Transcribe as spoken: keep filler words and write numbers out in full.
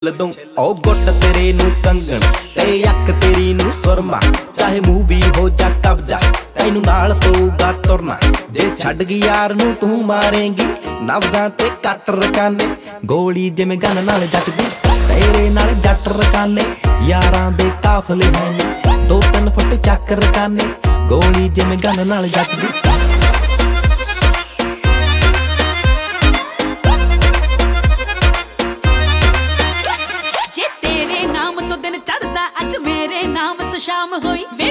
लदूं ओ गुट तेरे नू कंगन ते अख तेरी नू सुरमा चाहे मूवी हो जा कब्जा तैनू नाल पऊगा तुरना जे छड्ड गई यार नू तू मारेंगी नब्जां ते कट रकाने गोली जिवें गन नाल जचदी तेरे नाल जट रकाने यारां दे काफले हैं दो तीन फुट चक रकाने गोली जिवें गन नाल जचदी। शाम होई वे